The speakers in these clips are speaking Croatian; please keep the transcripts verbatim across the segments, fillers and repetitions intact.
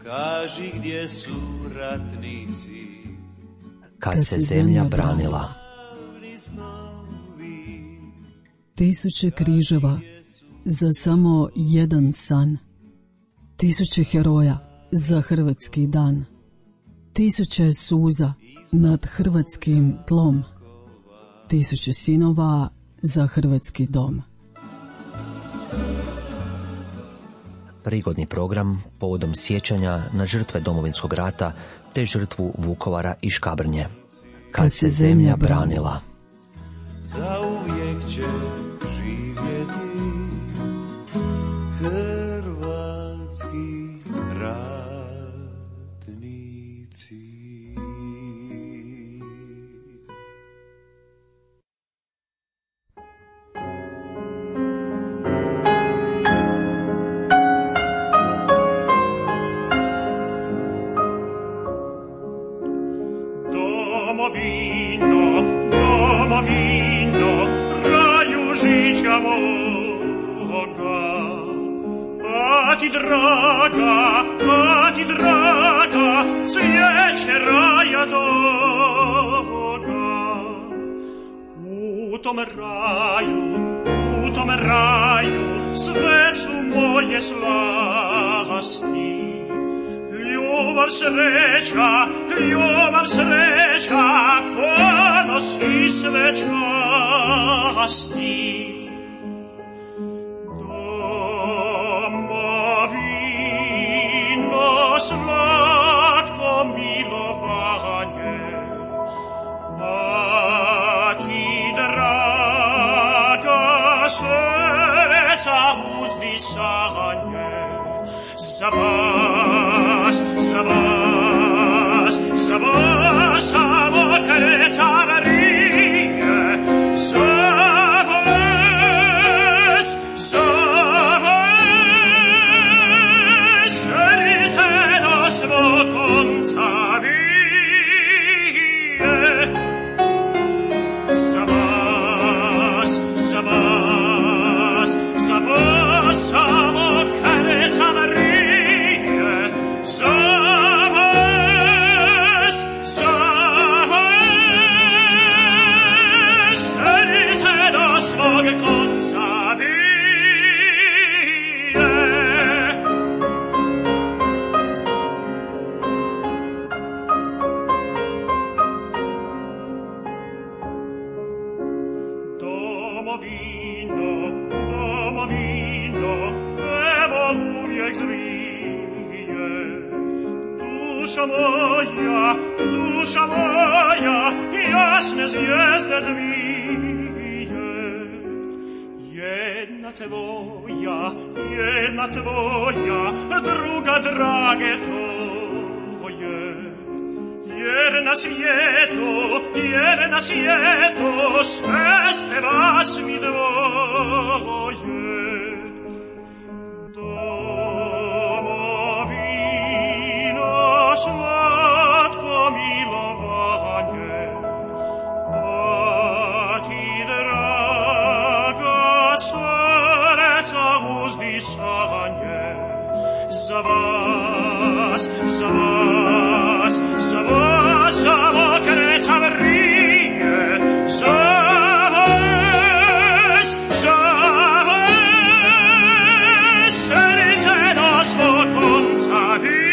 kaži gdje su ratnici, kad se zemlja branila. Tisuće križeva za samo jedan san, tisuće heroja za hrvatski dan, tisuće suza nad hrvatskim tlom, tisuće sinova za hrvatski dom. Prigodni program povodom sjećanja na žrtve Domovinskog rata te žrtvu Vukovara i Škabrnje. Kad se zemlja branila. Zauvijek će živjeti hrvatski ratnici. Domovino, domovino, kraju žića moga, a ti draga, a ti draga, cvijeće raja doga. U tom raju, u tom raju, sve su moje slasti. Ljubav, sreća, ljubav, sreća, ponos i sve časti. Domovino, slatko milovanje, a ti draga srca uzdisanje. Za vas, za vas, za vas, samo kreca Marije, za vas, za vas, srce do svog konca vije, za vas, za vas, za vas, samo kreca Marije. Za vas, za vas, srce do svog konca vije. Domovino, domovino, evo uvijek zvije. Duša moja, duša moja, jasne zvijezde dvije. Jedna tvoja, jedna tvoja, druga drage tvoje. Jer na svijetu, jer na svijetu, sve ste vas mi dvoje. Slatko milovanje, a ti draga srca uzdisanje. Za vas, za vas, za vas, samo kreca vrije. Za vas, za vas, srce do svog konca vije.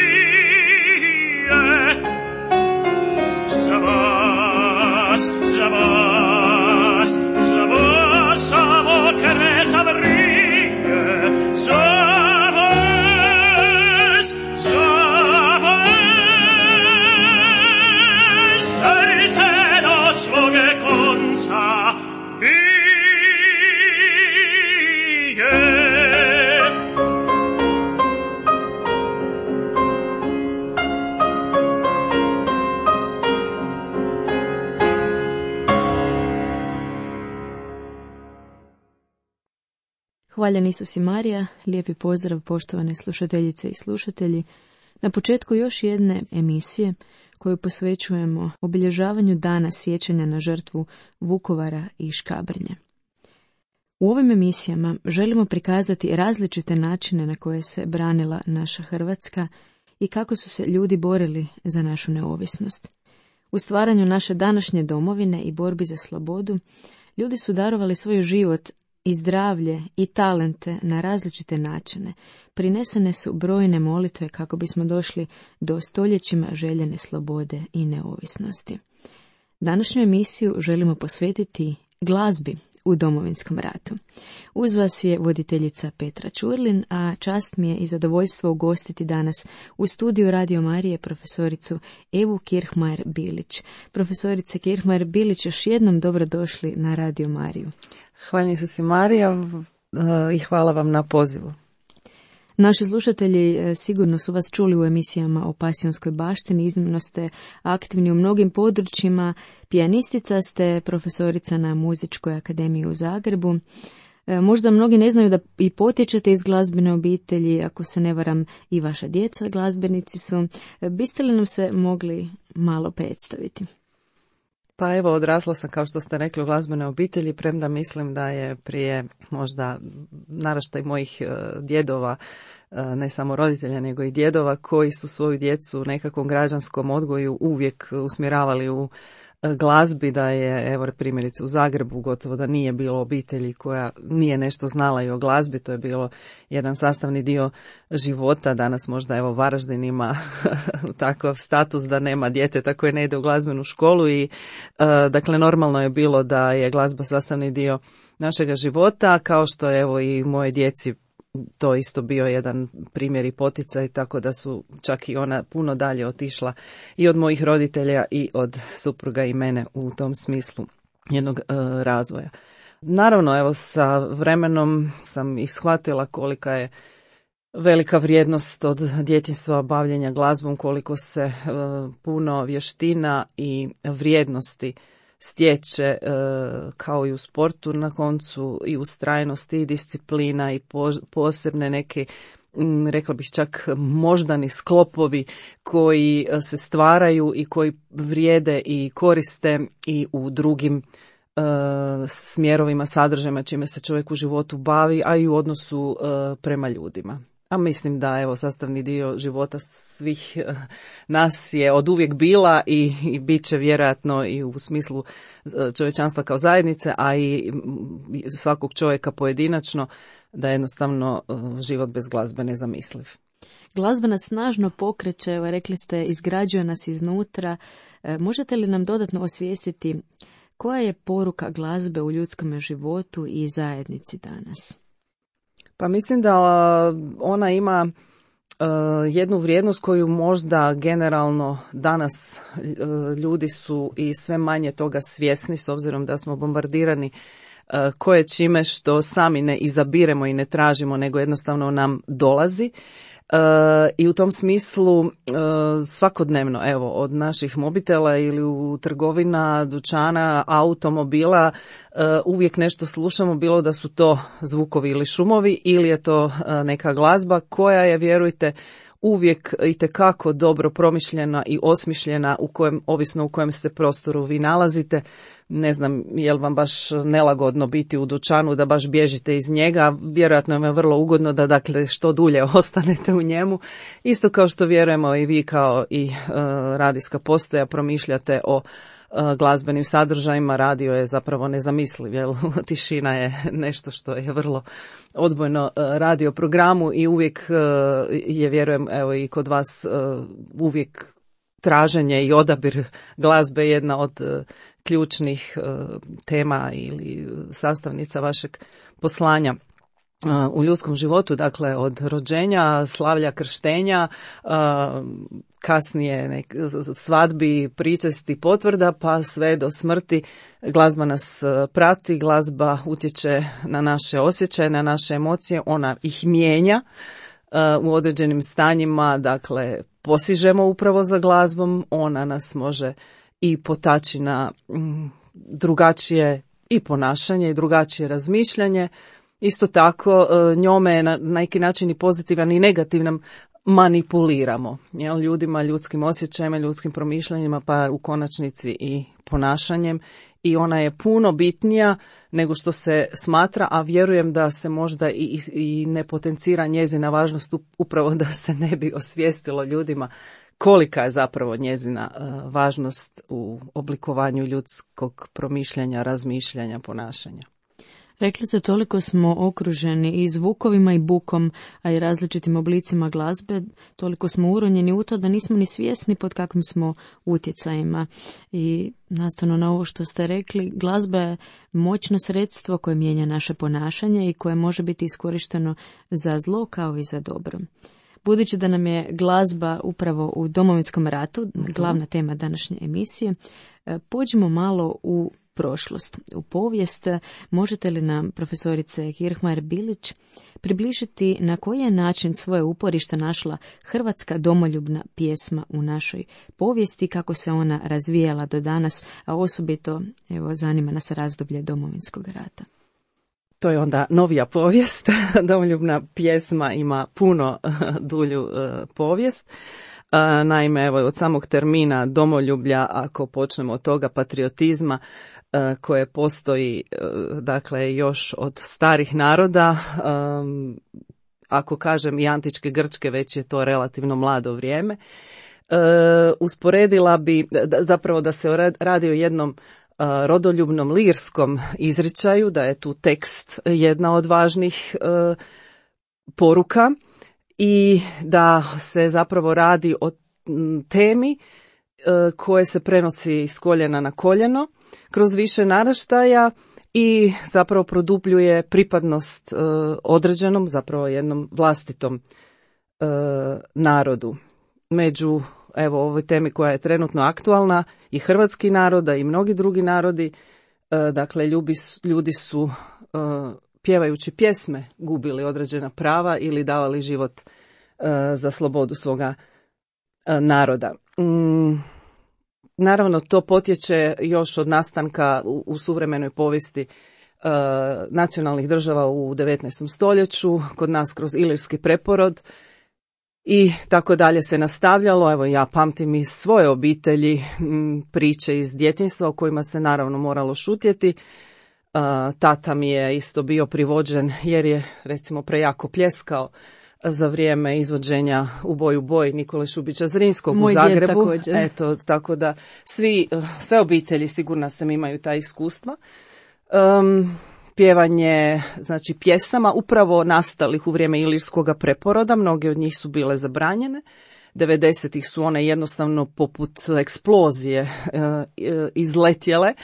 Za vas, za vas, za vas, samo kreca vrije. Za vas, za vas, srce do svog konca bije. Hvaljen Isus i Marija, lijepi pozdrav poštovane slušateljice i slušatelji. Na početku još jedne emisije koju posvećujemo obilježavanju dana sjećanja na žrtvu Vukovara i Škabrnje. U ovim emisijama želimo prikazati različite načine na koje se branila naša Hrvatska i kako su se ljudi borili za našu neovisnost. U stvaranju naše današnje domovine i borbi za slobodu, ljudi su darovali svoj život i zdravlje i talente na različite načine. Prinesene su brojne molitve kako bismo došli do stoljećima željene slobode i neovisnosti. Današnju emisiju želimo posvetiti glazbi u Domovinskom ratu. Uz vas je voditeljica Petra Ćurlin, a čast mi je i zadovoljstvo ugostiti danas u studiju Radio Marije profesoricu Evu Kirchmayer-Bilić. Profesorice Kirchmayer-Bilić, još jednom dobrodošli na Radio Mariju. Hvala se Marija i hvala vam na pozivu. Naši slušatelji sigurno su vas čuli u emisijama o Pasijonskoj baštini, iznimno ste aktivni u mnogim područjima, pijanistica ste, profesorica na Muzičkoj akademiji u Zagrebu. Možda mnogi ne znaju da i potječete iz glazbene obitelji, ako se ne varam i vaša djeca glazbenici su. Biste li nam se mogli malo predstaviti? Pa evo, odrasla sam, kao što ste rekli, u glazbenoj obitelji, premda mislim da je prije možda naraštaj mojih djedova, ne samo roditelja, nego i djedova, koji su svoju djecu u nekakvom građanskom odgoju uvijek usmjeravali u glazbi, da je, evo primjerice u Zagrebu, gotovo da nije bilo obitelji koja nije nešto znala i o glazbi, to je bilo jedan sastavni dio života. Danas možda evo Varaždin ima takav status da nema djeteta koje ne ide u glazbenu školu i uh, dakle normalno je bilo da je glazba sastavni dio našega života, kao što je evo i moje djeci to isto bio jedan primjer i poticaj, tako da su čak i ona puno dalje otišla i od mojih roditelja i od supruga i mene u tom smislu jednog e, razvoja. Naravno, evo sa vremenom sam i shvatila kolika je velika vrijednost od djetinjstva bavljenja glazbom, koliko se e, puno vještina i vrijednosti stječe e, kao i u sportu na koncu i ustrajnosti i disciplina i po, posebne neke, m, rekla bih čak moždani sklopovi koji se stvaraju i koji vrijede i koriste i u drugim e, smjerovima, sadržajima čime se čovjek u životu bavi, a i u odnosu e, prema ljudima. A mislim da evo sastavni dio života svih nas je od uvijek bila i, i bit će vjerojatno i u smislu čovječanstva kao zajednice, a i svakog čovjeka pojedinačno, da je jednostavno život bez glazbe nezamisliv. Glazba nas snažno pokreće, evo rekli ste, izgrađuje nas iznutra. Možete li nam dodatno osvijestiti koja je poruka glazbe u ljudskom životu i zajednici danas? Pa mislim da ona ima uh, jednu vrijednost koju možda generalno danas uh, ljudi su i sve manje toga svjesni, s obzirom da smo bombardirani uh, koje čime što sami ne izabiremo i ne tražimo, nego jednostavno nam dolazi. Uh, I u tom smislu uh, svakodnevno, evo, od naših mobitela ili u trgovina, dućana, automobila, uh, uvijek nešto slušamo, bilo da su to zvukovi ili šumovi ili je to uh, neka glazba koja je, vjerujte, uvijek itekako dobro promišljena i osmišljena, u kojem, ovisno u kojem se prostoru vi nalazite. Ne znam, je li vam baš nelagodno biti u dućanu da baš bježite iz njega, vjerojatno vam je vrlo ugodno da dakle što dulje ostanete u njemu. Isto kao što vjerujemo i vi kao i uh, radijska postaja promišljate o uh, glazbenim sadržajima, radio je zapravo nezamisliv, jer tišina je nešto što je vrlo odbojno uh, radio programu i uvijek uh, je, vjerujem, evo i kod vas uh, uvijek traženje i odabir glazbe jedna od uh, ključnih uh, tema ili sastavnica vašeg poslanja uh, u ljudskom životu, dakle od rođenja, slavlja, krštenja, uh, kasnije nek, svadbi, pričesti, potvrda, pa sve do smrti. Glazba nas prati, glazba utječe na naše osjećaje, na naše emocije, ona ih mijenja uh, u određenim stanjima, dakle posižemo upravo za glazbom, ona nas može i potači na mm, drugačije i ponašanje i drugačije razmišljanje. Isto tako njome je na neki način i pozitivan i negativan manipuliramo, jel, ljudima, ljudskim osjećajima, ljudskim promišljanjima, pa u konačnici i ponašanjem, i ona je puno bitnija nego što se smatra, a vjerujem da se možda i, i ne potencira njezina važnost upravo da se ne bi osvijestilo ljudima kolika je zapravo njezina uh, važnost u oblikovanju ljudskog promišljanja, razmišljanja, ponašanja. Rekli ste, toliko smo okruženi i zvukovima i bukom, a i različitim oblicima glazbe, toliko smo uronjeni u to da nismo ni svjesni pod kakvim smo utjecajima. I nastavno na ovo što ste rekli, glazba je moćno sredstvo koje mijenja naše ponašanje i koje može biti iskorišteno za zlo kao i za dobro. Budući da nam je glazba upravo u Domovinskom ratu glavna tema današnje emisije, pođimo malo u prošlost, u povijest. Možete li nam, profesorice Kirchmayer-Bilić, približiti na koji je način svoje uporište našla hrvatska domoljubna pjesma u našoj povijesti, kako se ona razvijala do danas, a osobito, evo, zanima nas razdoblje Domovinskog rata? To je onda novija povijest. Domoljubna pjesma ima puno dulju uh, povijest. Uh, naime, evo, od samog termina domoljublja, ako počnemo od toga, patriotizma, uh, koje postoji uh, dakle još od starih naroda, um, ako kažem i antičke Grčke, već je to relativno mlado vrijeme. Uh, usporedila bi, zapravo da se radi o jednom rodoljubnom lirskom izričaju, da je tu tekst jedna od važnih e, poruka i da se zapravo radi o temi e, koje se prenosi s koljena na koljeno kroz više naraštaja i zapravo produbljuje pripadnost e, određenom, zapravo jednom vlastitom e, narodu. Među evo ovoj temi koja je trenutno aktualna, i hrvatski narod, a i mnogi drugi narodi, e, dakle ljubi, ljudi su e, pjevajući pjesme gubili određena prava ili davali život e, za slobodu svoga e, naroda. Mm, naravno, to potječe još od nastanka u, u suvremenoj povijesti e, nacionalnih država u devetnaestom stoljeću, kod nas kroz ilirski preporod, i tako dalje se nastavljalo. Evo, ja pamtim iz svoje obitelji m, priče iz djetinjstva o kojima se naravno moralo šutjeti. Uh, tata mi je isto bio privođen jer je, recimo, prejako pljeskao za vrijeme izvođenja U boj u boj Nikole Šubića Zrinskog u Zagrebu. Eto, tako da svi, sve obitelji, sigurna sam, imaju ta iskustva. Um, Pjevanje, znači, pjesama upravo nastalih u vrijeme ilirskog preporoda, mnoge od njih su bile zabranjene. devedesetih su one jednostavno poput eksplozije e, e, izletjele. E,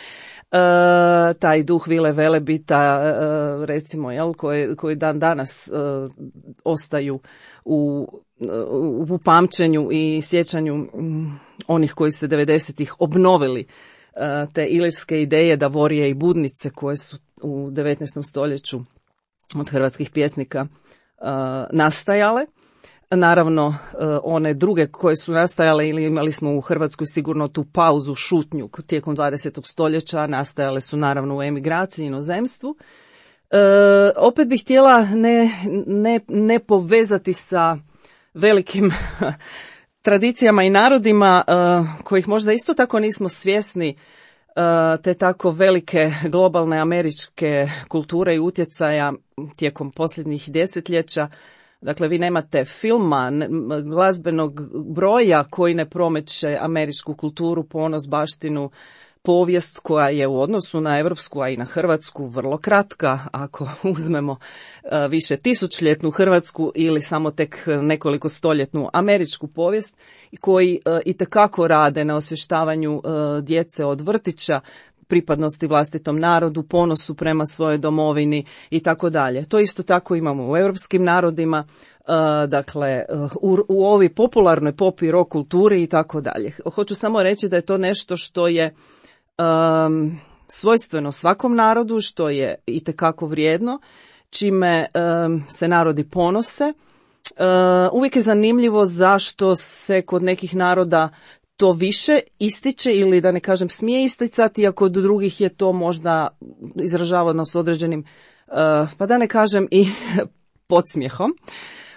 taj duh Vile Velebita, e, recimo, jel, koji, koji dan danas e, ostaju u, u, u pamćenju i sjećanju m, onih koji se devedesetih obnovili e, te ilirske ideje, Davorije i Budnice, koje su u devetnaestom stoljeću od hrvatskih pjesnika uh, nastajale. Naravno, uh, one druge koje su nastajale, ili imali smo u Hrvatskoj sigurno tu pauzu, šutnju tijekom dvadesetog stoljeća, nastajale su naravno u emigraciji i inozemstvu. Uh, opet bih htjela ne, ne, ne povezati sa velikim tradicijama i narodima uh, kojih možda isto tako nismo svjesni, te tako velike globalne američke kulture i utjecaja tijekom posljednjih desetljeća. Dakle, vi nemate filma, glazbenog broja koji ne promeće američku kulturu, ponos, baštinu, povijest koja je u odnosu na europsku, a i na hrvatsku vrlo kratka, ako uzmemo više tisućljetnu hrvatsku ili samo tek nekoliko stoljetnu američku povijest, koji itekako rade na osvještavanju djece od vrtića, pripadnosti vlastitom narodu, ponosu prema svojoj domovini i tako dalje. To isto tako imamo u europskim narodima, dakle u, u ovoj popularnoj pop i rock kulturi i tako dalje. Hoću samo reći da je to nešto što je Um, svojstveno svakom narodu, što je itekako vrijedno, čime um, se narodi ponose. Uh, uvijek je zanimljivo zašto se kod nekih naroda to više ističe, ili da ne kažem smije isticati, a kod drugih je to možda izražavano s određenim, uh, pa da ne kažem i podsmjehom.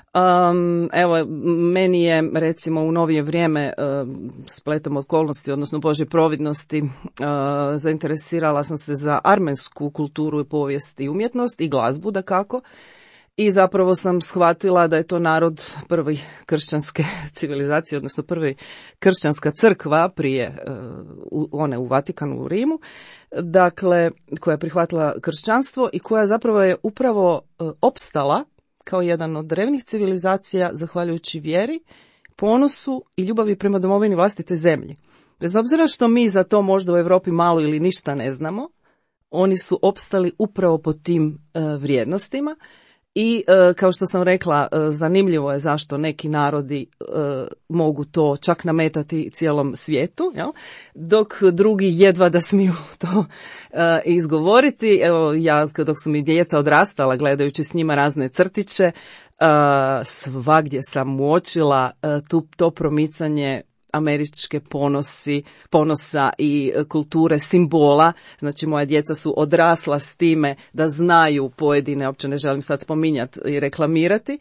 Um, evo, meni je recimo u novije vrijeme um, spletom okolnosti, odnosno Božje providnosti, uh, zainteresirala sam se za armensku kulturu i povijest i umjetnost i glazbu dakako. I zapravo sam shvatila da je to narod prvi kršćanske civilizacije, odnosno prvi kršćanska crkva prije uh, one u Vatikanu u Rimu, dakle koja je prihvatila kršćanstvo i koja zapravo je upravo uh, opstala kao jedan od drevnih civilizacija zahvaljujući vjeri, ponosu i ljubavi prema domovini vlastitoj zemlji. Bez obzira što mi za to možda u Europi malo ili ništa ne znamo, oni su opstali upravo po tim uh, vrijednostima. I e, kao što sam rekla, e, zanimljivo je zašto neki narodi e, mogu to čak nametati cijelom svijetu, jel? Dok drugi jedva da smiju to e, izgovoriti. Evo, ja dok su mi djeca odrastala gledajući s njima razne crtiće, e, svagdje sam uočila e, tu, to promicanje američke ponosi, ponosa i kulture simbola. Znači moja djeca su odrasla s time da znaju pojedine, uopće ne želim sad spominjati i reklamirati,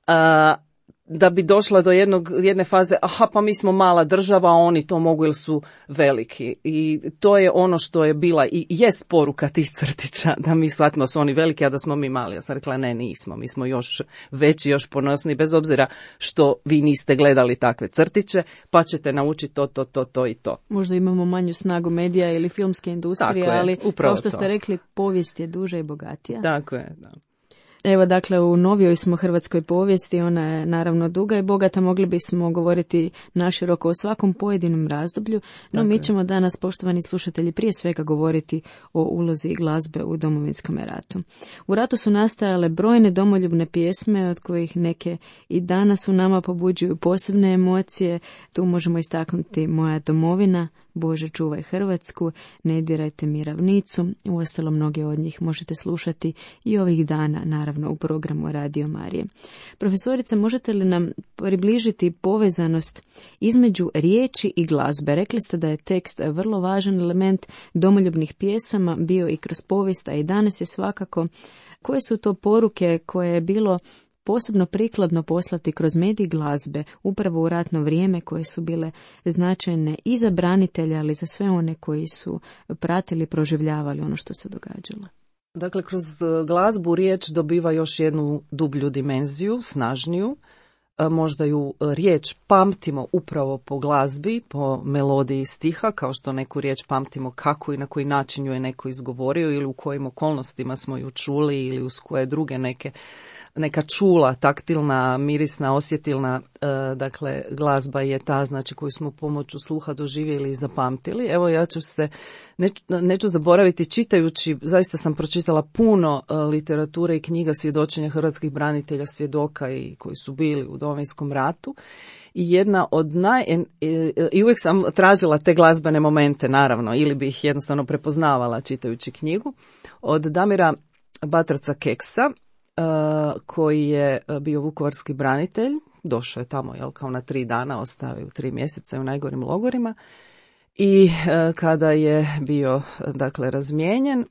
a, da bi došla do jednog, jedne faze, aha pa mi smo mala država, a oni to mogu jer su veliki. I to je ono što je bila i jest poruka tih crtića, da mi shvatimo su oni veliki, a da smo mi mali. Ja sam rekla ne, nismo, mi smo još veći, još ponosni, bez obzira što vi niste gledali takve crtiće, pa ćete naučiti to, to, to, to i to. Možda imamo manju snagu medija ili filmske industrije, je, ali kao što to. ste rekli, povijest je duža i bogatija. Tako je, da. Evo, dakle, u novijoj smo hrvatskoj povijesti, ona je naravno duga i bogata, mogli bismo govoriti naširoko o svakom pojedinom razdoblju, no mi ćemo danas, poštovani slušatelji, prije svega govoriti o ulozi glazbe u Domovinskom ratu. U ratu su nastajale brojne domoljubne pjesme, od kojih neke i danas u nama pobuđuju posebne emocije. Tu možemo istaknuti Moja domovina, Bože čuvaj Hrvatsku, Ne dirajte mi ravnicu. Uostalom, mnoge od njih možete slušati i ovih dana, naravno, u programu Radio Marije. Profesorice, možete li nam približiti povezanost između riječi i glazbe? Rekli ste da je tekst vrlo važan element domoljubnih pjesama, bio i kroz povijest, a i danas je svakako. Koje su to poruke koje je bilo posebno prikladno poslati kroz medij glazbe, upravo u ratno vrijeme, koje su bile značajne i za branitelje, ali i za sve one koji su pratili, proživljavali ono što se događalo? Dakle, kroz glazbu riječ dobiva još jednu dublju dimenziju, snažniju. Možda ju riječ pamtimo upravo po glazbi, po melodiji stiha, kao što neku riječ pamtimo kako i na koji način ju je neko izgovorio ili u kojim okolnostima smo ju čuli ili uz koje druge neke neka čula, taktilna, mirisna, osjetilna, e, dakle glazba je ta, znači koju smo pomoću sluha doživjeli i zapamtili. Evo ja ću se, neću, neću zaboraviti čitajući, zaista sam pročitala puno e, literature i knjiga svjedočenja hrvatskih branitelja, svjedoka i koji su bili u Domovinskom ratu. I jedna od naj... I uvijek sam tražila te glazbene momente, naravno, ili bi ih jednostavno prepoznavala čitajući knjigu, od Damira Batrca Keksa, koji je bio vukovarski branitelj, došao je tamo jel, kao na tri dana, ostao je u tri mjeseca u najgorim logorima i kada je bio dakle razmijenjen,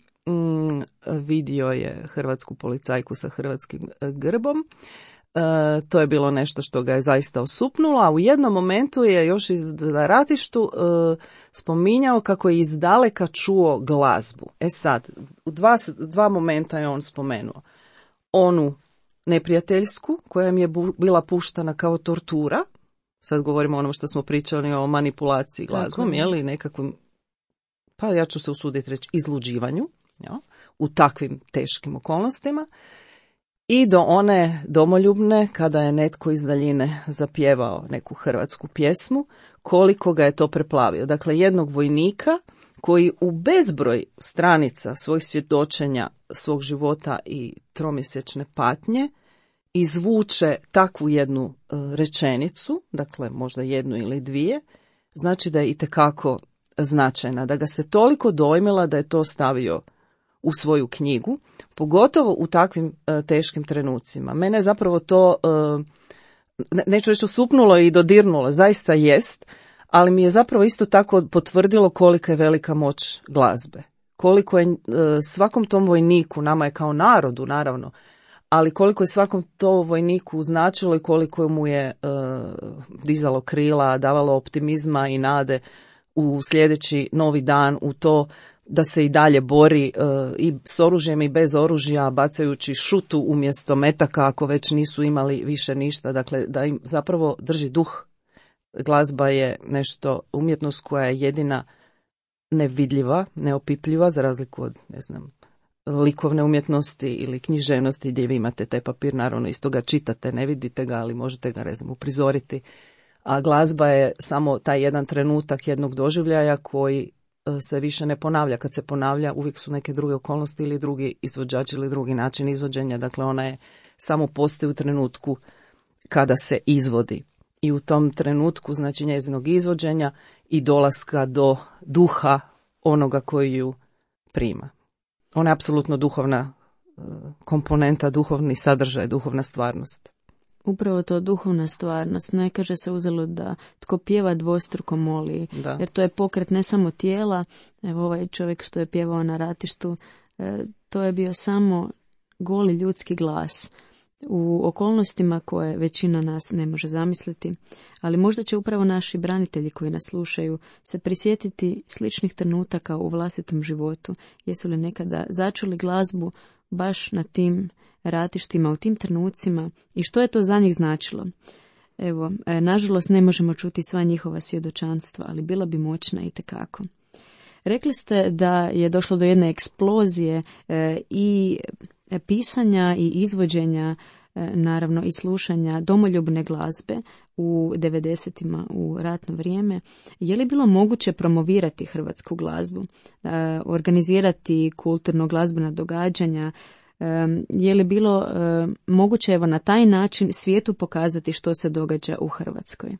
vidio je hrvatsku policajku sa hrvatskim grbom. To je bilo nešto što ga je zaista osupnulo, a u jednom momentu je još iz ratištu spominjao kako je izdaleka čuo glazbu. E sad, u dva, dva momenta je on spomenuo. Onu neprijateljsku, koja mi je bu, bila puštana kao tortura, sad govorimo o onom što smo pričali o manipulaciji glazbom, je li nekakvom, pa ja ću se usuditi reći, izluđivanju, ja, u takvim teškim okolnostima, i do one domoljubne, kada je netko iz daljine zapjevao neku hrvatsku pjesmu, koliko ga je to preplavio. Dakle, jednog vojnika koji u bezbroj stranica svojih svjedočenja, svog života i tromjesečne patnje izvuče takvu jednu rečenicu, dakle možda jednu ili dvije, znači da je itekako značajna, da ga se toliko dojmila da je to stavio u svoju knjigu, pogotovo u takvim teškim trenucima. Mene zapravo to, neću reći osupnulo i dodirnulo, zaista jest, ali mi je zapravo isto tako potvrdilo kolika je velika moć glazbe. Koliko je svakom tom vojniku, nama je kao narodu naravno, ali koliko je svakom to vojniku značilo i koliko mu je uh, dizalo krila, davalo optimizma i nade u sljedeći novi dan, u to da se i dalje bori uh, i s oružjem i bez oružja, bacajući šutu umjesto metaka ako već nisu imali više ništa, dakle da im zapravo drži duh. Glazba je nešto, umjetnost koja je jedina nevidljiva, neopipljiva, za razliku od, ne znam, likovne umjetnosti ili književnosti gdje vi imate taj papir, naravno isto ga čitate, ne vidite ga, ali možete ga, ne znam, uprizoriti. A glazba je samo taj jedan trenutak jednog doživljaja koji se više ne ponavlja. Kad se ponavlja, uvijek su neke druge okolnosti ili drugi izvođači ili drugi način izvođenja. Dakle, ona je samo postoji u trenutku kada se izvodi. I u tom trenutku, znači njezinog izvođenja i dolaska do duha onoga koji ju prima. Ona je apsolutno duhovna komponenta, duhovni sadržaj, duhovna stvarnost. Upravo to, duhovna stvarnost. Ne kaže se uzalud da tko pjeva dvostruko moli, da. Jer to je pokret ne samo tijela. Evo ovaj čovjek što je pjevao na ratištu, to je bio samo goli ljudski glas u okolnostima koje većina nas ne može zamisliti, ali možda će upravo naši branitelji koji nas slušaju se prisjetiti sličnih trenutaka u vlastitom životu. Jesu li nekada začuli glazbu baš na tim ratištima, u tim trenucima i što je to za njih značilo? Evo, nažalost ne možemo čuti sva njihova svjedočanstva, ali bila bi moćna itekako. Rekli ste da je došlo do jedne eksplozije e, i pisanja i izvođenja, e, naravno i slušanja domoljubne glazbe u devedesetima u ratno vrijeme. Je li bilo moguće promovirati hrvatsku glazbu, e, organizirati kulturno-glazbena događanja? E, je li bilo e, moguće evo na taj način svijetu pokazati što se događa u Hrvatskoj?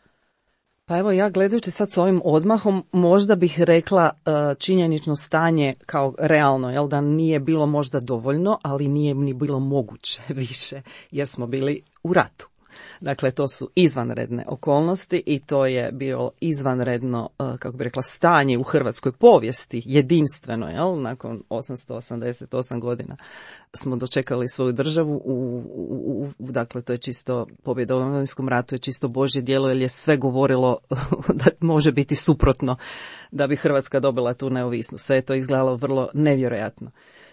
Pa evo ja gledajući sad s ovim odmahom možda bih rekla uh, činjenično stanje kao realno, jel, da nije bilo možda dovoljno, ali nije ni bilo moguće više jer smo bili u ratu. Dakle, to su izvanredne okolnosti i to je bilo izvanredno, uh, kako bi rekla, stanje u hrvatskoj povijesti, jedinstveno, jel, nakon osamsto osamdeset osam godina smo dočekali svoju državu, u, u, u, dakle, to je čisto, pobjeda u Domovinskom ratu je čisto Božje djelo, jer je sve govorilo da može biti suprotno da bi Hrvatska dobila tu neovisnost. Sve je to izgledalo vrlo nevjerojatno.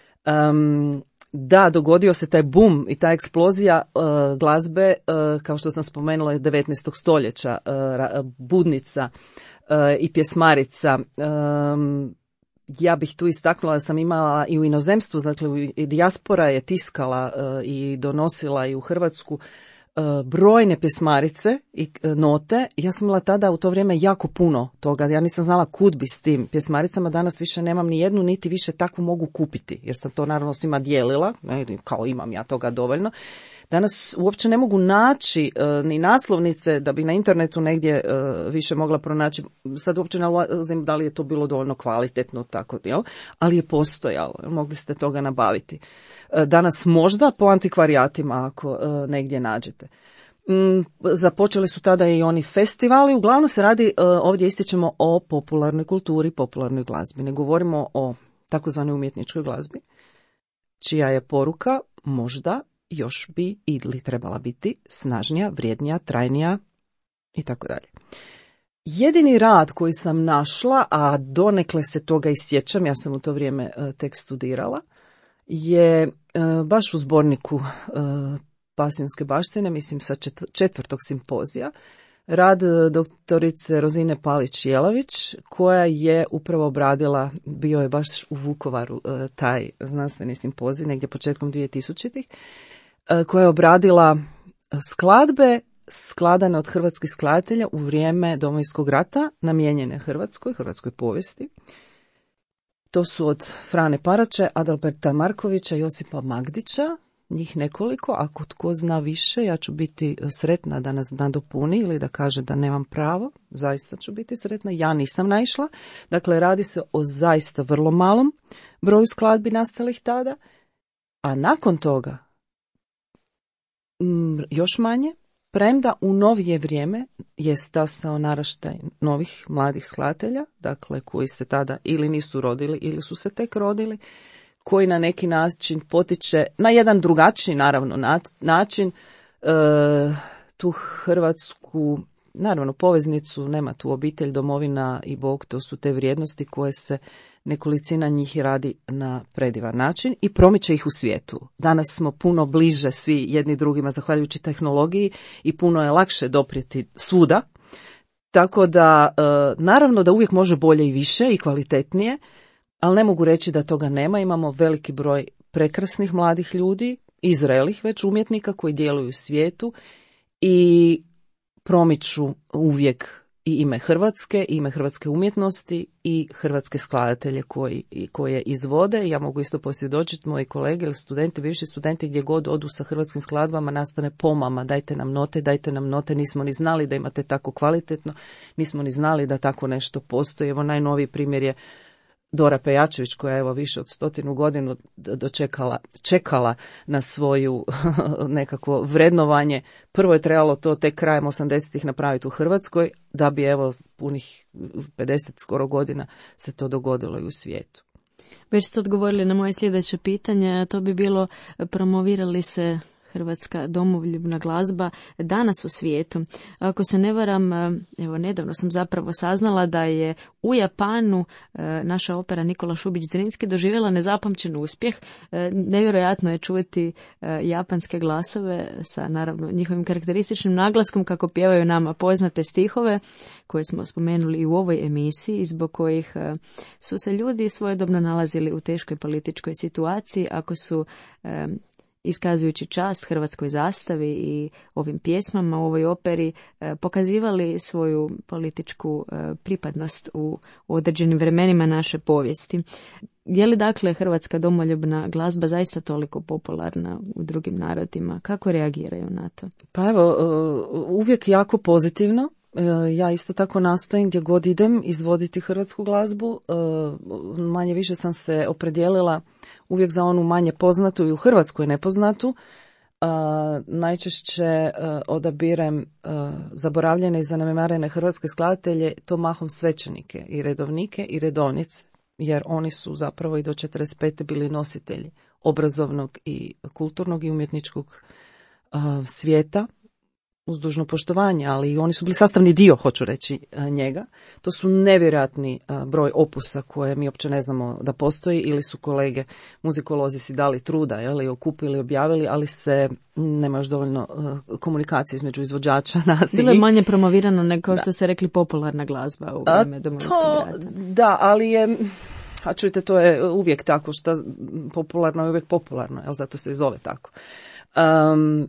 Um, Da, dogodio se taj bum i ta eksplozija uh, glazbe, uh, kao što sam spomenula, devetnaestog stoljeća, uh, budnica uh, i pjesmarica. Um, ja bih tu istaknula da sam imala i u inozemstvu, dakle i dijaspora je tiskala uh, i donosila i u Hrvatsku brojne pjesmarice i note. Ja sam imala tada u to vrijeme jako puno toga. Ja nisam znala kud bi s tim pjesmaricama. Danas više nemam ni jednu, niti više takvu mogu kupiti. Jer sam to naravno svima dijelila. Kao imam ja toga dovoljno. Danas uopće ne mogu naći uh, ni naslovnice da bi na internetu negdje uh, više mogla pronaći. Sad uopće ne ulazim da li je to bilo dovoljno kvalitetno, tako, jel? Ali je postojalo. Mogli ste toga nabaviti. Uh, danas možda po antikvarijatima ako uh, negdje nađete. Mm, započeli su tada i oni festivali. Uglavnom se radi, uh, ovdje ističemo o popularnoj kulturi, popularnoj glazbi. Ne govorimo o takozvanoj umjetničkoj glazbi, čija je poruka možda još bi ili trebala biti snažnija, vrijednija, trajnija i tako dalje. Jedini rad koji sam našla, a donekle se toga i sjećam, ja sam u to vrijeme uh, tek studirala, je uh, baš u zborniku uh, Pasionske baštine, mislim sa četvr- četvrtog simpozija, rad uh, doktorice Rozine Palić-Jelavić, koja je upravo obradila, bio je baš u Vukovaru uh, taj znanstveni simpozij, negdje početkom dvije-tisućitih, koja je obradila skladbe skladane od hrvatskih skladatelja u vrijeme Domovinskog rata, namijenjene Hrvatskoj, hrvatskoj povijesti. To su od Frane Parače, Adalberta Markovića, Josipa Magdića, njih nekoliko. Ako tko zna više, ja ću biti sretna da nas nadopuni ili da kaže da nemam pravo. Zaista ću biti sretna. Ja nisam naišla. Dakle, radi se o zaista vrlo malom broju skladbi nastalih tada. A nakon toga još manje, premda u novije vrijeme je stasao naraštaj novih mladih skladatelja, dakle koji se tada ili nisu rodili ili su se tek rodili, koji na neki način potiče, na jedan drugačiji naravno način, e, tu hrvatsku, naravno poveznicu, nema tu obitelj, domovina i Bog, to su te vrijednosti koje se nekolicina njih radi na predivan način i promiče ih u svijetu. Danas smo puno bliže svi jedni drugima zahvaljujući tehnologiji i puno je lakše doprijeti svuda. Tako da, naravno da uvijek može bolje i više i kvalitetnije, ali ne mogu reći da toga nema. Imamo veliki broj prekrasnih mladih ljudi, i zrelih već umjetnika koji djeluju u svijetu i promiču uvijek i ime Hrvatske, i ime hrvatske umjetnosti i hrvatske skladatelje koji, koje izvode. Ja mogu isto posvjedočiti, moji kolege ili studenti, bivši studenti, gdje god odu sa hrvatskim skladbama nastane pomama, dajte nam note, dajte nam note, nismo ni znali da imate tako kvalitetno, nismo ni znali da tako nešto postoji. Evo najnoviji primjer je Dora Pejačević, koja je evo više od stotinu godinu dočekala, čekala na svoju nekakvo vrednovanje. Prvo je trebalo to tek krajem osamdesetih napraviti u Hrvatskoj, da bi evo punih pedeset skoro godina se to dogodilo i u svijetu. Već ste odgovorili na moje sljedeće pitanje, to bi bilo promovirali se hrvatska domoljubna glazba danas u svijetu. Ako se ne varam, evo nedavno sam zapravo saznala da je u Japanu naša opera Nikola Šubić Zrinski doživjela nezapamćen uspjeh. Nevjerojatno je čuti japanske glasove sa naravno njihovim karakterističnim naglaskom kako pjevaju nama poznate stihove koje smo spomenuli i u ovoj emisiji i zbog kojih su se ljudi svojedobno nalazili u teškoj političkoj situaciji ako su iskazujući čast hrvatskoj zastavi i ovim pjesmama u ovoj operi pokazivali svoju političku pripadnost u određenim vremenima naše povijesti. Je li dakle hrvatska domoljubna glazba zaista toliko popularna u drugim narodima? Kako reagiraju na to? Pa evo, uvijek jako pozitivno. Ja isto tako nastojim gdje god idem izvoditi hrvatsku glazbu. Manje više sam se opredijelila uvijek za onu manje poznatu i u Hrvatskoj nepoznatu. Uh, najčešće uh, odabirem uh, zaboravljene i zanemarene hrvatske skladatelje, to mahom svećenike i redovnike i redovnice, jer oni su zapravo i do četrdeset pete bili nositelji obrazovnog i kulturnog i umjetničkog uh, svijeta, uz dužno poštovanje, ali i oni su bili sastavni dio, hoću reći, njega. To su nevjerojatni broj opusa koje mi uopće ne znamo da postoji, ili su kolege muzikolozi si dali truda, jeli, okupili, objavili, ali se nema još dovoljno komunikacije između izvođača, nas i bilo je manje promovirano nego što ste rekli popularna glazba u vrijeme Domovinskog rata. Da, ali je, a čujte, to je uvijek tako, što popularno je uvijek popularno, jel, zato se i zove tako. Um,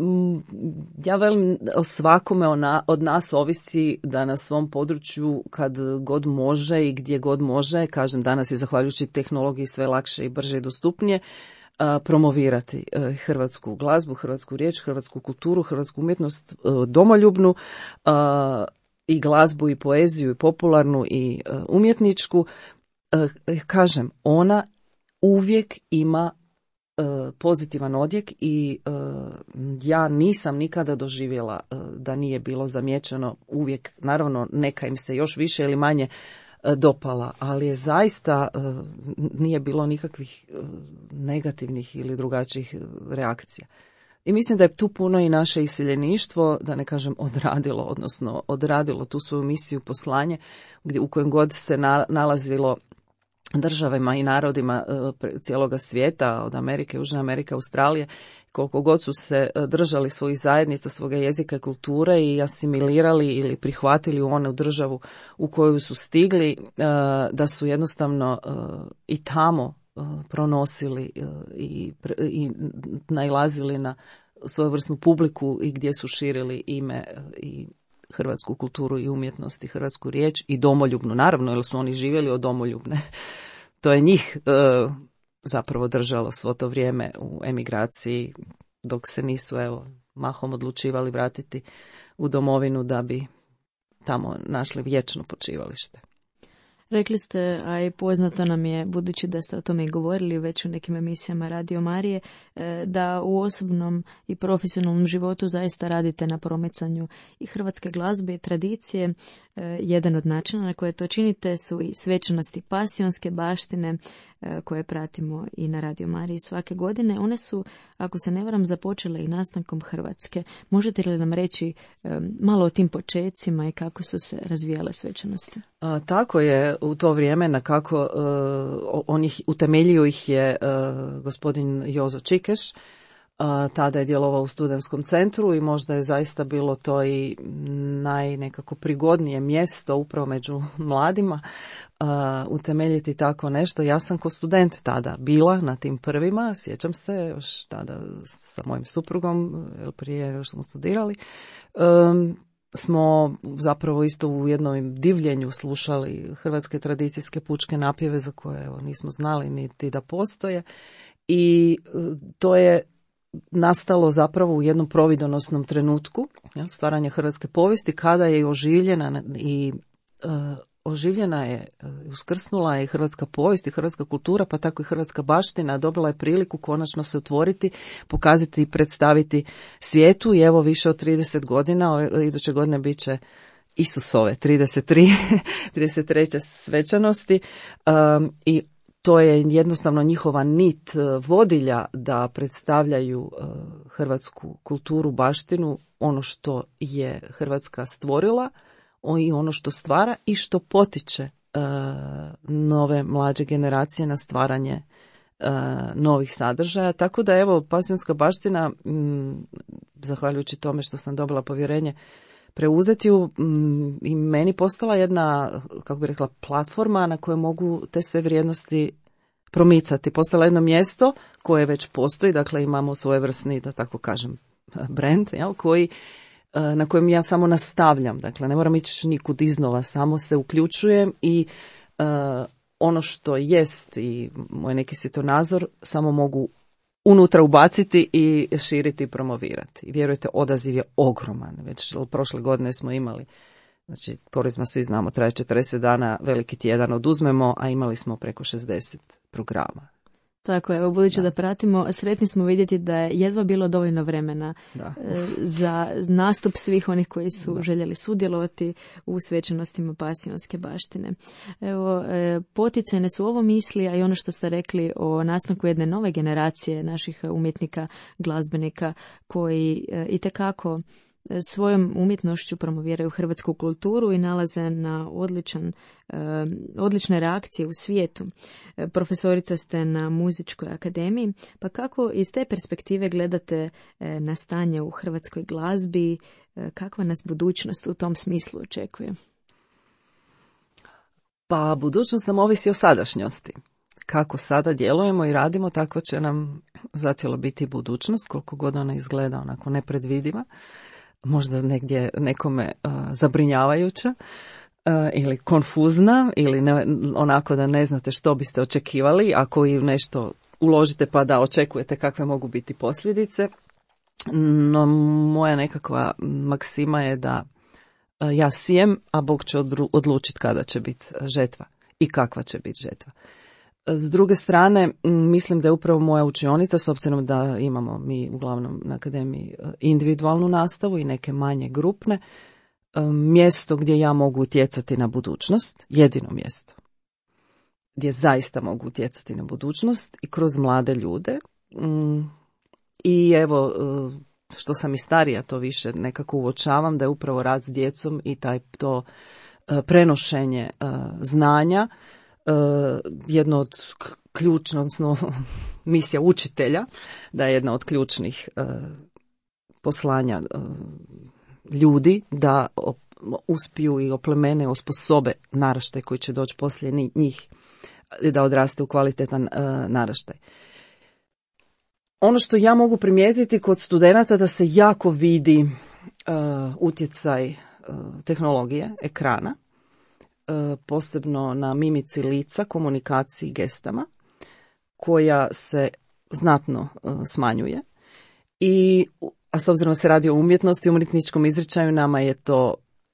ja velim, o svakome ona, od nas ovisi da na svom području kad god može i gdje god može, kažem danas je zahvaljujući tehnologiji sve lakše i brže i dostupnije, uh, promovirati uh, hrvatsku glazbu, hrvatsku riječ, hrvatsku kulturu, hrvatsku umjetnost, uh, domoljubnu uh, i glazbu i poeziju i popularnu i uh, umjetničku. Uh, kažem, ona uvijek ima pozitivan odjek i uh, ja nisam nikada doživjela uh, da nije bilo zamijećeno, uvijek, naravno neka im se još više ili manje uh, dopala, ali je zaista uh, nije bilo nikakvih uh, negativnih ili drugačijih reakcija. I mislim da je tu puno i naše iseljeništvo, da ne kažem odradilo, odnosno odradilo tu svoju misiju, poslanje, gdje, u kojem god se na, nalazilo državama i narodima cijeloga svijeta, od Amerike, Južne Amerike, Australije, koliko god su se držali svojih zajednica, svoga jezika i kulture i asimilirali ili prihvatili u onu državu u koju su stigli, da su jednostavno i tamo pronosili i, i nailazili na svojevrsnu publiku i gdje su širili ime i hrvatsku kulturu i umjetnost i hrvatsku riječ i domoljubnu, naravno, jer su oni živjeli od domoljubne. To je njih e, zapravo držalo svo to vrijeme u emigraciji, dok se nisu, evo, mahom odlučivali vratiti u domovinu da bi tamo našli vječno počivalište. Rekli ste, a i poznato nam je, budući da ste o tome i govorili već u nekim emisijama Radio Marije, da u osobnom i profesionalnom životu zaista radite na promicanju i hrvatske glazbe i tradicije. Jedan od načina na koje to činite su i svečanosti pasionske baštine koje pratimo i na Radio Mariji svake godine. One su, ako se ne varam, započele i nastankom Hrvatske. Možete li nam reći malo o tim počecima i kako su se razvijale svečanosti? A, tako je, u to vrijeme na kako uh, on ih, utemeljio ih je uh, gospodin Jozo Čikeš. Uh, tada je djelovao u studentskom centru i možda je zaista bilo to i najnekako prigodnije mjesto upravo među mladima uh, utemeljiti tako nešto. Ja sam ko student tada bila na tim prvima, sjećam se još tada sa mojim suprugom prije još smo studirali. Um, smo zapravo isto u jednom divljenju slušali hrvatske tradicijske pučke napjeve za koje evo, nismo znali niti da postoje i to je nastalo zapravo u jednom providonosnom trenutku, jel, stvaranja hrvatske povijesti, kada je oživljena i uh, oživljena je, uh, uskrsnula je hrvatska povijest i hrvatska kultura, pa tako i hrvatska baština, dobila je priliku konačno se otvoriti, pokazati i predstaviti svijetu i evo više od trideset godina, ove, iduće godine bit će Isusove trideset tri, trideset treće svečanosti um, i to je jednostavno njihova nit vodilja da predstavljaju uh, hrvatsku kulturu, baštinu, ono što je Hrvatska stvorila i ono što stvara i što potiče uh, nove mlađe generacije na stvaranje uh, novih sadržaja. Tako da evo, pasionska baština, m, zahvaljujući tome što sam dobila povjerenje preuzeti ju, m, i meni postala jedna, kako bih rekla, platforma na kojoj mogu te sve vrijednosti promicati. Postala jedno mjesto koje već postoji, dakle imamo svojevrsni, da tako kažem, brand, jel, koji, na kojem ja samo nastavljam. Dakle, ne moram ići nikud iznova, samo se uključujem i uh, ono što jest i moj neki svjetonazor samo mogu unutra ubaciti i širiti i promovirati. I vjerujte, odaziv je ogroman. Već prošle godine smo imali, znači Korizma svi znamo, traje četrdeset dana, veliki tjedan oduzmemo, a imali smo preko šezdeset programa. Tako je, evo, budući da. da pratimo, sretni smo vidjeti da je jedva bilo dovoljno vremena da. za nastup svih onih koji su da. željeli sudjelovati u svečanostima pasionske baštine. Evo, poticajne su ovo misli, a i ono što ste rekli o nastanku jedne nove generacije naših umjetnika, glazbenika, koji itekako svojom umjetnošću promoviraju hrvatsku kulturu i nalaze na odličan, odlične reakcije u svijetu. Profesorica ste na Muzičkoj akademiji, pa kako iz te perspektive gledate na stanje u hrvatskoj glazbi, kakva nas budućnost u tom smislu očekuje? Pa budućnost nam ovisi o sadašnjosti. Kako sada djelujemo i radimo, tako će nam zacijelo biti budućnost, koliko god ona izgleda onako nepredvidiva. Možda negdje nekome uh, zabrinjavajuća uh, ili konfuzna ili ne, onako da ne znate što biste očekivali ako i nešto uložite pa da očekujete kakve mogu biti posljedice. No moja nekakva maksima je da uh, ja sijem, a Bog će odlučiti kada će biti žetva i kakva će biti žetva. S druge strane, mislim da je upravo moja učionica, s obzirom da imamo mi uglavnom na akademiji individualnu nastavu i neke manje grupne, mjesto gdje ja mogu utjecati na budućnost, jedino mjesto gdje zaista mogu utjecati na budućnost i kroz mlade ljude. I evo, što sam i starija, to više nekako uočavam da je upravo rad s djecom i taj to prenošenje znanja Uh, jedno od ključnih, odnosno misija učitelja, da je jedna od ključnih uh, poslanja uh, ljudi da op, uspiju i oplemene, osposobe naraštaj koji će doći poslije njih, da odraste u kvalitetan uh, naraštaj. Ono što ja mogu primijetiti kod studenata da se jako vidi uh, utjecaj uh, tehnologije, ekrana, posebno na mimici lica, komunikaciji, gestama, koja se znatno smanjuje. I, a s obzirom da se radi o umjetnosti, umjetničkom izričaju, nama je to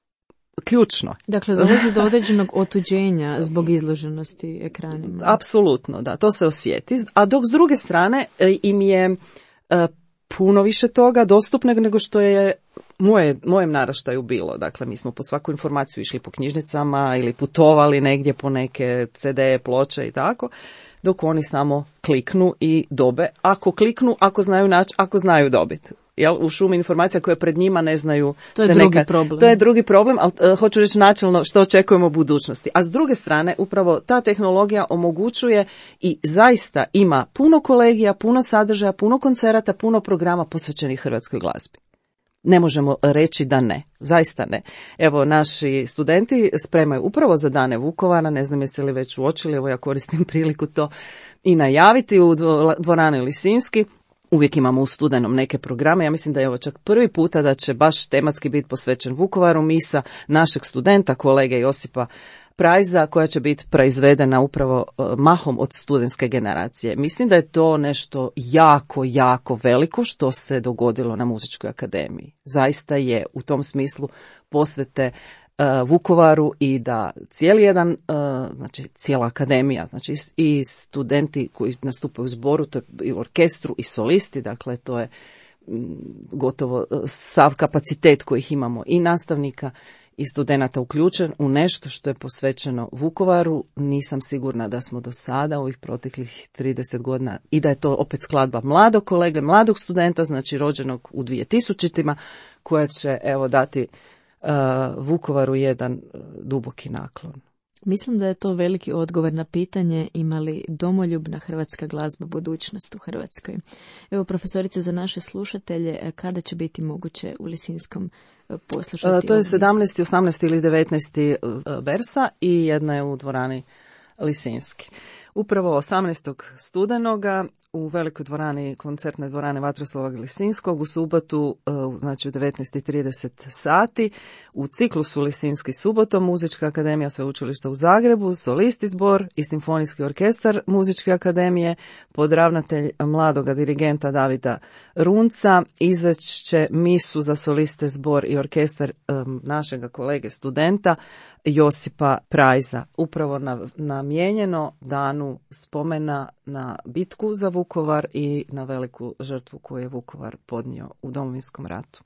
ključno. Dakle, dolazi do određenog otuđenja zbog izloženosti ekranima. Apsolutno, da, to se osjeti. A dok s druge strane im je e, puno više toga dostupnog nego što je moje, mojem naraštaju bilo. Dakle, mi smo po svaku informaciju išli po knjižnicama ili putovali negdje po neke ce de, ploče i tako, dok oni samo kliknu i dobe. Ako kliknu, ako znaju naći, ako znaju dobiti. Jel, u šumi informacija koje pred njima ne znaju. To je se drugi nekad, problem. To je drugi problem, ali uh, hoću reći načelno što očekujemo u budućnosti. A s druge strane, upravo ta tehnologija omogućuje i zaista ima puno kolegija, puno sadržaja, puno koncerata, puno programa posvećenih hrvatskoj glazbi. Ne možemo reći da ne, zaista ne. Evo, naši studenti spremaju upravo za Dane Vukovara, ne znam jeste li već uočili, evo ja koristim priliku to i najaviti u dvorani Lisinski. Uvijek imamo u studenom neke programe, ja mislim da je ovo čak prvi puta da će baš tematski biti posvećen Vukovaru, misa našeg studenta, kolege Josipa Prajza, koja će biti proizvedena upravo mahom od studentske generacije. Mislim da je to nešto jako, jako veliko što se dogodilo na Muzičkoj akademiji. Zaista je u tom smislu posvete uh, Vukovaru i da cijeli jedan, uh, znači cijela akademija, znači i studenti koji nastupaju u zboru, to je i u orkestru i solisti, dakle to je m, gotovo sav kapacitet kojih imamo i nastavnika i studenata uključen u nešto što je posvećeno Vukovaru. Nisam sigurna da smo do sada u ovih proteklih trideset godina i da je to opet skladba mladog kolege, mladog studenta, znači rođenog u dvije tisućima, koja će evo dati uh, Vukovaru jedan uh, duboki naklon. Mislim da je to veliki odgovor na pitanje ima li domoljubna hrvatska glazba budućnost u Hrvatskoj. Evo, profesorice, za naše slušatelje, kada će biti moguće u Lisinskom poslušati? Uh, to je sedamnaesti, osamnaesti ili devetnaesti Bersa i jedna je u dvorani Lisinski. Upravo osamnaestog studenoga u velikoj dvorani, koncertne dvorane Vatroslava Lisinskog, u subotu, znači u devetnaest i trideset sati, u ciklusu Lisinski subotom, Muzička akademija Sveučilišta u Zagrebu, solisti zbor i simfonijski orkestar Muzičke akademije, pod ravnatelj mladoga dirigenta Davida Runca, izveće misu za soliste zbor i orkestar um, našega kolege studenta Josipa Prajza, upravo namijenjeno danu spomena na bitku za Vukovar i na veliku žrtvu koju je Vukovar podnio u Domovinskom ratu.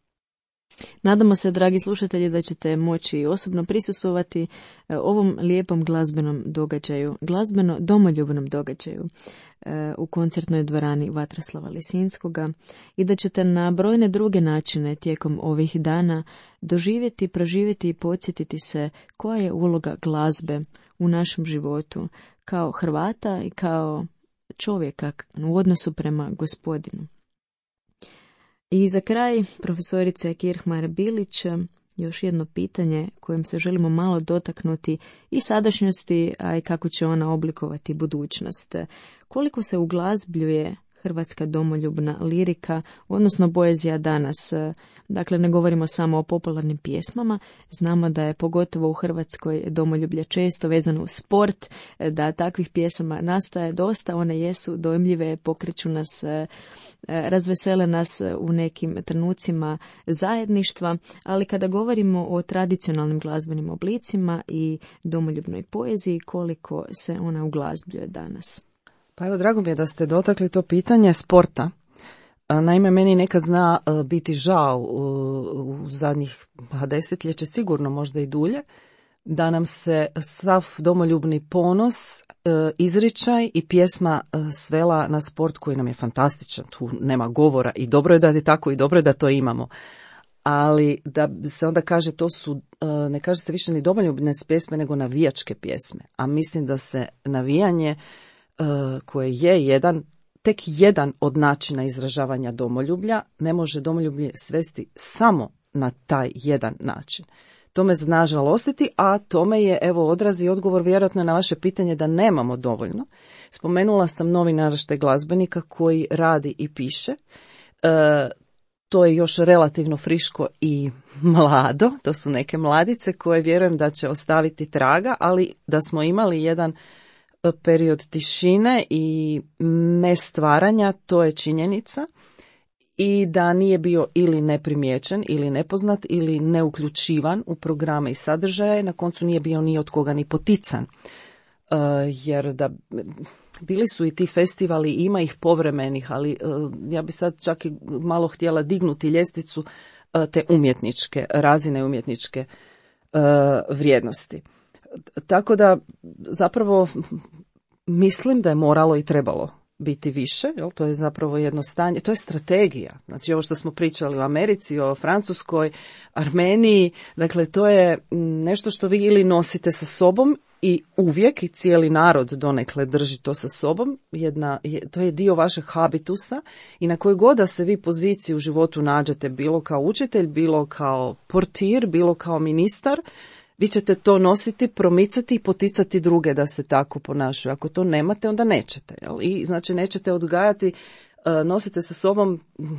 Nadamo se, dragi slušatelji, da ćete moći osobno prisustvovati ovom lijepom glazbenom događaju, glazbeno domoljubnom događaju u koncertnoj dvorani Vatroslava Lisinskoga i da ćete na brojne druge načine tijekom ovih dana doživjeti, proživjeti i podsjetiti se koja je uloga glazbe u našem životu kao Hrvata i kao čovjeka u odnosu prema Gospodinu. I za kraj, profesorice Kirchmar-Bilić, još jedno pitanje kojem se želimo malo dotaknuti i sadašnjosti, a i kako će ona oblikovati budućnost. Koliko se uglazbljuje hrvatska domoljubna lirika, odnosno poezija danas? Dakle, ne govorimo samo o popularnim pjesmama, znamo da je pogotovo u Hrvatskoj domoljublje često vezano uz sport, da takvih pjesama nastaje dosta, one jesu dojmljive, pokreću nas, razvesele nas u nekim trenucima zajedništva, ali kada govorimo o tradicionalnim glazbenim oblicima i domoljubnoj poeziji, koliko se ona uglazbljuje danas? Pa evo, drago mi je da ste dotakli to pitanje sporta. Naime, meni nekad zna biti žao u zadnjih desetljeća, sigurno možda i dulje, da nam se sav domoljubni ponos, izričaj i pjesma svela na sport koji nam je fantastičan. Tu nema govora i dobro je da je tako i dobro je da to imamo. Ali da se onda kaže to su, ne kaže se više ni domoljubne pjesme nego navijačke pjesme. A mislim da se navijanje koje je jedan, tek jedan od načina izražavanja domoljublja, ne može domoljublje svesti samo na taj jedan način. To me zna žalostiti, a tome je evo odraz i odgovor vjerojatno na vaše pitanje da nemamo dovoljno. Spomenula sam novi naraštaj glazbenika koji radi i piše. E, to je još relativno friško i mlado, to su neke mladice koje vjerujem da će ostaviti traga, ali da smo imali jedan period tišine i nestvaranja, to je činjenica. i da nije bio ili neprimjećen ili nepoznat ili neuključivan u programe i sadržaje, na koncu nije bio ni od koga ni potican. Uh, jer da bili su i ti festivali, ima ih povremenih, ali uh, ja bi sad čak i malo htjela dignuti ljestvicu uh, te umjetničke, razine umjetničke uh, vrijednosti. Tako da zapravo mislim da je moralo i trebalo biti više, jel? To je zapravo jedno stanje, to je strategija. Znači ovo što smo pričali o Americi, o Francuskoj, Armeniji, dakle to je nešto što vi ili nosite sa sobom i uvijek i cijeli narod donekle drži to sa sobom, jedna, to je dio vašeg habitusa i na kojoj god da se vi poziciji u životu nađete, bilo kao učitelj, bilo kao portir, bilo kao ministar, vi ćete to nositi, promicati i poticati druge da se tako ponašaju. Ako to nemate, onda nećete. Jel? I znači nećete odgajati, nosite sa sobom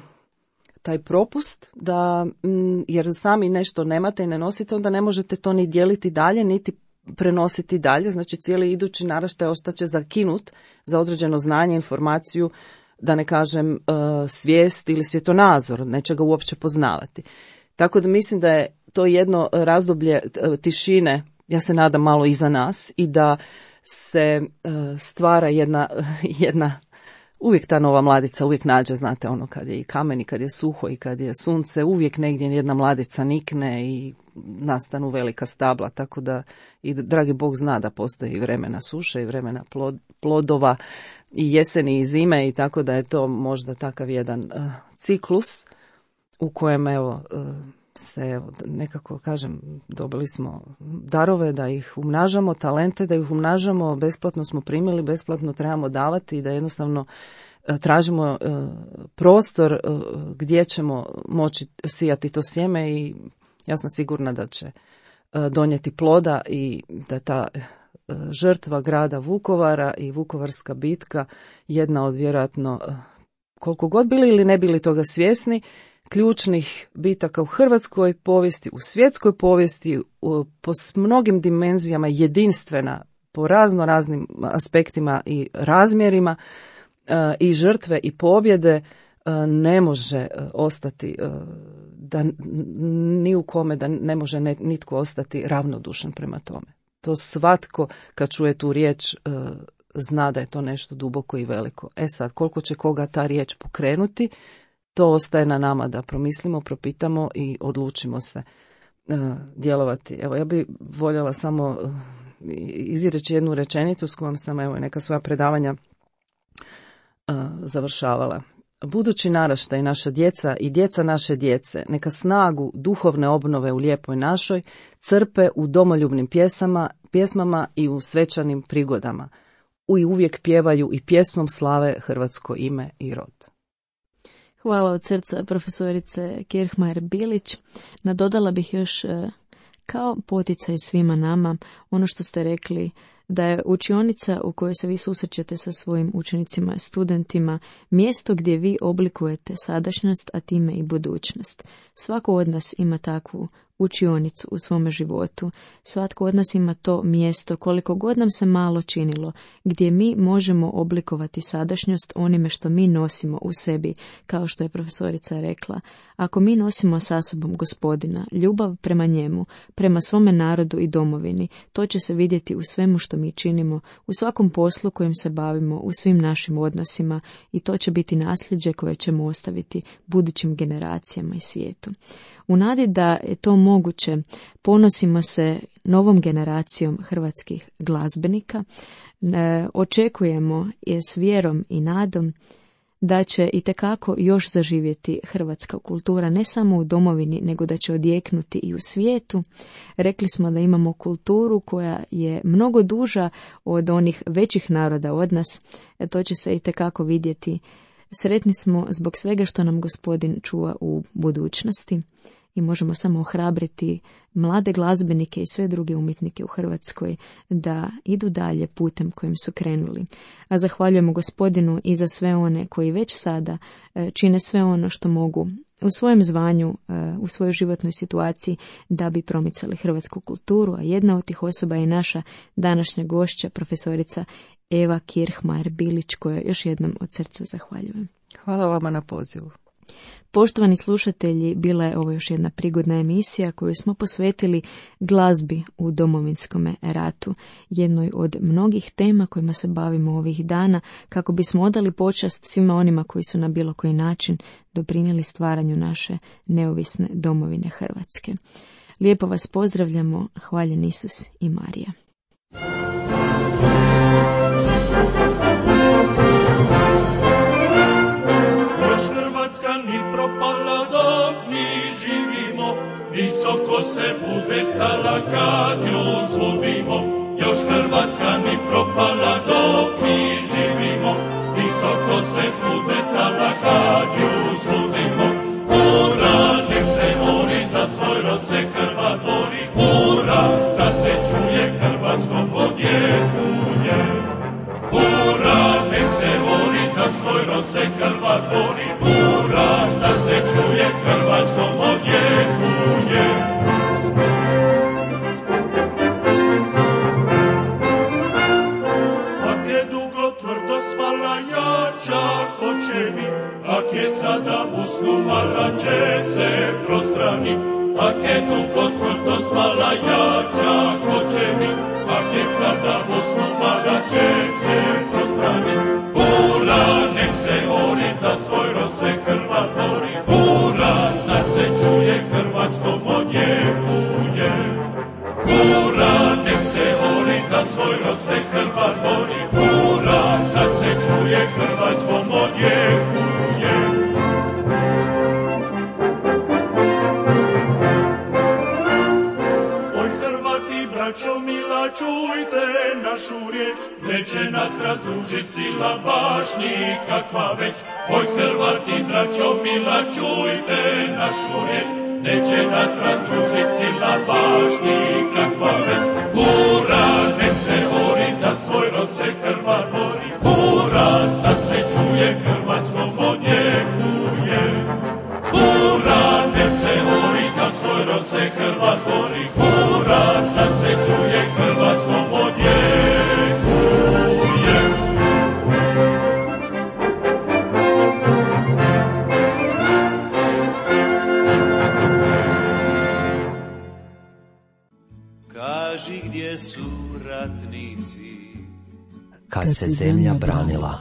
taj propust, da, jer sami nešto nemate i ne nosite, onda ne možete to ni dijeliti dalje, niti prenositi dalje. Znači cijeli idući naraštaj ostaće zakinut za određeno znanje, informaciju, da ne kažem svijest ili svjetonazor, neće ga uopće poznavati. Tako da mislim da je to jedno razdoblje tišine, ja se nadam, malo iza nas i da se stvara jedna, jedna uvijek ta nova mladica, uvijek nađe, znate, ono kad je i kamen i kad je suho i kad je sunce, uvijek negdje jedna mladica nikne i nastanu velika stabla, tako da i dragi Bog zna da postoji i vremena suše i vremena plod, plodova i jeseni i zime i tako da je to možda takav jedan uh, ciklus u kojem evo uh, se evo, nekako kažem, dobili smo darove da ih umnažamo, talente da ih umnažamo, besplatno smo primili, besplatno trebamo davati i da jednostavno tražimo prostor gdje ćemo moći sijati to sjeme i ja sam sigurna da će donijeti ploda i da ta žrtva grada Vukovara i Vukovarska bitka jedna od vjerojatno, koliko god bili ili ne bili toga svjesni, ključnih bitaka u hrvatskoj povijesti, u svjetskoj povijesti, po mnogim dimenzijama jedinstvena, po razno raznim aspektima i razmjerima i žrtve i pobjede ne može ostati, da ni u kome da ne može nitko ostati ravnodušan prema tome. To svatko kad čuje tu riječ zna da je to nešto duboko i veliko. E sad, koliko će koga ta riječ pokrenuti, to ostaje na nama da promislimo, propitamo i odlučimo se uh, djelovati. Evo, ja bih voljela samo uh, izreći jednu rečenicu s kojom sam evo neka svoja predavanja uh, završavala. Budući naraštaj, naša djeca i djeca naše djece, neka snagu duhovne obnove u lijepoj našoj crpe u domoljubnim pjesama, pjesmama i u svečanim prigodama. I uvijek pjevaju i pjesmom slave hrvatsko ime i rod. Hvala od srca profesorice Kirchmayer-Bilić. Nadodala bih još kao poticaj svima nama ono što ste rekli, da je učionica u kojoj se vi susrećete sa svojim učenicima i studentima mjesto gdje vi oblikujete sadašnjost, a time i budućnost. Svako od nas ima takvu učionicu u svome životu. Svatko od nas ima to mjesto, koliko god nam se malo činilo, gdje mi možemo oblikovati sadašnjost onime što mi nosimo u sebi, kao što je profesorica rekla. Ako mi nosimo sa sobom Gospodina, ljubav prema njemu, prema svome narodu i domovini, to će se vidjeti u svemu što mi činimo, u svakom poslu kojim se bavimo, u svim našim odnosima i to će biti nasljeđe koje ćemo ostaviti budućim generacijama i svijetu. U nadi da je to moguće, ponosimo se novom generacijom hrvatskih glazbenika, e, očekujemo je s vjerom i nadom da će itekako još zaživjeti hrvatska kultura, ne samo u domovini, nego da će odjeknuti i u svijetu. Rekli smo da imamo kulturu koja je mnogo duža od onih većih naroda od nas, e, to će se itekako vidjeti. Sretni smo zbog svega što nam Gospodin čuva u budućnosti i možemo samo ohrabriti mlade glazbenike i sve druge umjetnike u Hrvatskoj da idu dalje putem kojim su krenuli. A zahvaljujemo Gospodinu i za sve one koji već sada čine sve ono što mogu u svojem zvanju, u svojoj životnoj situaciji da bi promicali hrvatsku kulturu, a jedna od tih osoba je naša današnja gošća, profesorica Eva Kirchmayer-Bilić, kojoj još jednom od srca zahvaljujem. Hvala vama na pozivu. Poštovani slušatelji, bila je ovo još jedna prigodna emisija koju smo posvetili glazbi u Domovinskom ratu, jednoj od mnogih tema kojima se bavimo ovih dana, kako bismo odali počast svima onima koji su na bilo koji način doprinijeli stvaranju naše neovisne domovine Hrvatske. Lijepo vas pozdravljamo, hvaljen Isus i Marija. Ni propala dok mi živimo, visoko se bude stala kad ju zbudimo. Još Hrvatska ni propala dok mi živimo, visoko se bude stala kad ju zbudimo. Ura, nek se ori za svoj rod se Hrvat bori. Ura, sad se čuje hrvatsko podjekuje. Ura, nek se ori za svoj rod se Hrvat bori. Ura, sad se čuje hrvatsko odjekuje. Ak je dugo tvrdo spala jača hoće mi, ak je sada usnu mala će se prostrani. Ak je dugo tvrdo spala jača hoće mi, ak je sada usnu mala će se prostrani. Ura, nek se ori za svoj rod se Hrvat bori. Ura, sad se čuje hrvatsko odjekuje. Ura, nek se ori za svoj rod se Hrvat bori. Ura, sad se čuje hrvatsko odjekuje. Oj Hrvati, braćo mila, čujte našu riječ, neće nas razdružit sila baš nikakva već. Oj Hrvati, braćo mila, čujte našu riječ, neće nas razdružit sila baš nikakva već. Ura, nek se ori za svoj rod se Hrvat bori. Ura, sad se čuje hrvatsko odjekuje. Ura, nek se ori za svoj rod se Hrvat bori. Ura, sad se čuje hrvatsko odjekuje. Kaži gdje su ratnici, kad se zemlja branila.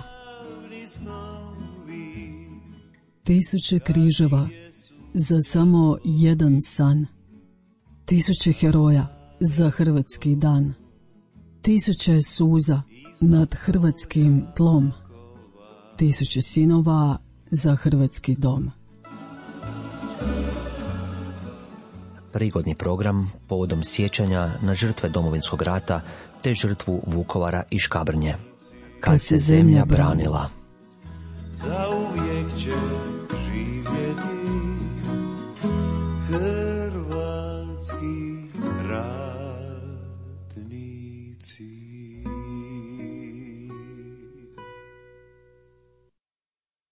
Tisuće križeva za samo jedan san. Tisuće heroja za hrvatski dan. Tisuće suza nad hrvatskim tlom. Tisuće sinova za hrvatski dom. Prigodni program povodom sjećanja na žrtve Domovinskog rata te žrtvu Vukovara i Škabrnje. Kad se zemlja branila. zauvijek će živjeti hrvatski ratnici.